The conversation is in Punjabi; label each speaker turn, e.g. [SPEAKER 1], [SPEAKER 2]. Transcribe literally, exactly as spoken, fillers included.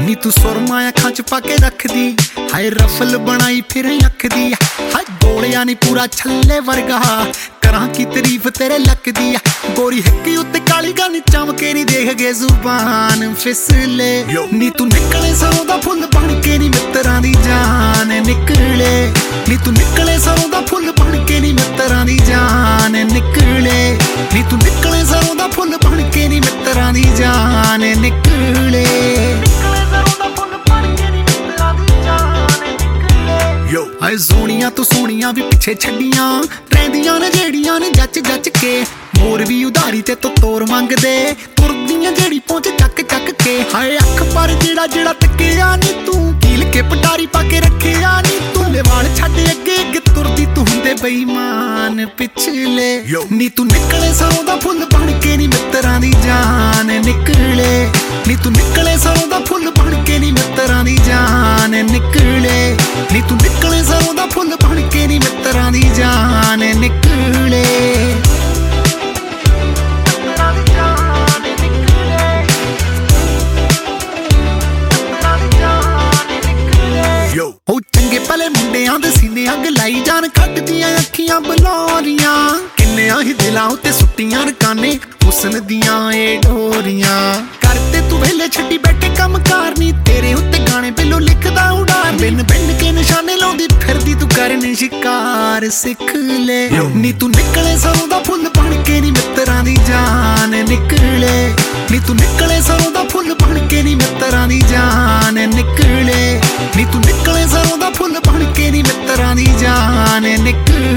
[SPEAKER 1] ਨੀ ਤੂੰ ਸੁਰਮਾ ਅੱਖਾਂ ਚ ਪਾ ਕੇ ਰੱਖਦੀ, ਹਾਏ ਰਫਲ ਬਣਾਈ ਫਿਰ ਅੱਖ ਦੀ, ਹਾਏ ਗੋਲਿਆ ਨੀ ਪੂਰਾ ਛੱਲੇ ਵਰਗਾ, ਕਰਾਂ ਕੀ ਤਾਰੀਫ ਤੇਰੇ ਲੱਕ ਦੀ। ਗੋਰੀ ਹਿੱਕ ਉੱਤੇ ਕਾਲੀ ਗਾਨੀ ਚਮਕੇ ਨੀ ਦੇਖ ਗਏ ਜ਼ੁਬਾਨ ਫਿਸਲੇ, ਨੀ ਤੂੰ ਨਿਕਲੇ ਸਰੋਂ ਦਾ ਫੁੱਲ ਬਣ ਕੇ ਨੀ ਮਿੱਤਰਾਂ ਦੀ ਜਾਨ ਨਿਕਲੇ, ਨੀ ਤੂੰ ਨਿਕਲੇ ਸਰੋਂ ਦਾ ਫੁੱਲ ਬਣ ਕੇ ਨੀ ਮਿੱਤਰਾਂ ਦੀ ਜਾਨ ਨਿਕਲੇ, ਨੀ ਤੂੰ ਨਿਕਲੇ ਸਰੋਂ ਦਾ ਫੁੱਲ ਬਣ ਕੇ ਨੀ ਮਿੱਤਰਾਂ ਦੀ ਜਾਨ ਨਿਕਲੇ। ਹਾਏ ਸੋਹਣੀਆਂ ਤੂੰ ਸੋਹਣੀਆਂ ਵੀ ਪਿੱਛੇ ਛੱਡੀਆਂ ਰਹਿੰਦੀਆਂ ਨੇ ਜਿਹੜੀਆਂ ਨੇ ਜੱਚ ਜੱਚ ਕੇ, ਮੋਰ ਵੀ ਉਧਾਰੀ ਤੇ ਤੂੰ ਤੋਰ ਮੰਗਦੇ, ਤੁਰਦੀਆਂ ਜਿਹੜੀ ਪਹੁੰਚ ਚੱਕ ਚੱਕ ਕੇ। ਹਾਏ ਅੱਖ ਪਰ ਜਿਹੜਾ ਜਿਹੜਾ ਤੱਕਿਆ ਨੀ ਤੂੰ, ਕੀਲ ਕੇ ਪਟਾਰੀ ਪਾ ਕੇ ਰੱਖਿਆ ਨੀ ਤੂੰ, ਲੈ ਵਾਲ ਛੱਡ ਅੱਗੇ ਅੱਗੇ ਤੁਰਦੀ ਤੂੰ ਹੁੰਦੇ ਬੇਈਮਾਨ ਪਿਛਲੇ, ਨੀ ਤੂੰ ਨਿਕਲੇ ਸਰੋਂ ਦਾ ਫੁੱਲ ਬਣ ਕੇ ਨੀ ਮਿੱਤਰਾਂ ਦੀ ਜਾਨ ਨਿਕਲੇ, ਨੀ ਤੂੰ ਨਿਕਲੇ ਸਰੋਂ ਦਾ ਫੁੱਲ ਬਣ ਕੇ ਨੀ ਮਿੱਤਰਾਂ ਦੀ ਜਾਨ ਨਿਕਲੇ, ਨੀ ਤੂੰ ਨਿਕਲੇ ਸਰੋਂ ਦਾ ਫੁੱਲ ਬਣ ਕੇ ਨੀ ਮਿੱਤਰਾਂ ਦੀ ਜਾਨ ਨਿਕਲੇ। ਉਹ ਚੰਗੇ ਭਲੇ ਮੁੰਡਿਆਂ ਦੇ ਸੀਨੇ ਅੱਗ ਲਾਈ ਜਾਣ, ਖੱਟਦੀਆਂ ਅੱਖੀਆਂ ਬਲੌਰੀਆਂ, ਕਿੰਨਿਆਂ ਹੀ ਦਿਲਾਂ ਉੱਤੇ ਸੁੱਟੀਆਂ ਰਕਾਨੇ ਹੁਸਨ ਦੀਆਂ ਏ ਡੋਰੀਆਂ, ਕਰਤੇ ਤੂੰ ਵੇਲੇ ਛੱਡੀ ਬੈਠੇ ਕੰਮ ਕਰਨੀ, ਤੇਰੇ ਉੱਤੇ ਗਾਣੇ ਬਿੱਲੋ ਲਿਖਦਾ ਉਡਾਰ, ਬਿਨ ਬਿੰਨ ਕੇ ਨਿਸ਼ਾਨੇ ਲਾਉਂਦੀ ਫਿਰਦੀ ਤੂੰ ਕਰਨ ਸ਼ਿਕਾਰ ਸਿੱਖ ਲੈ, ਨੀ ਤੂੰ ਨਿਕਲੇ ਸਰੋਂ ਦਾ ਫੁੱਲ ਬਣ ਕੇ ਨੀ ਮਿੱਤਰਾਂ ਦੀ ਜਾਨ ਨਿਕਲੇ, ਨੀ ਤੂੰ ਨਿਕਲੇ ਸਰੋਂ ਦਾ ਫੁੱਲ ਬਣ ਕੇ ਨੀ ਮਿੱਤਰਾਂ ਦੀ ਜਾਨ ਨਿਕਲੇ, ਨੀ ਤੂੰ ਨਿਕਲੇ ਸਰੋਂ ਦਾ ਫੁੱਲ ਬਣ ਕੇ ਨੀ ਮਿੱਤਰਾਂ ਦੀ ਜਾਨ ਨਿਕਲੇ।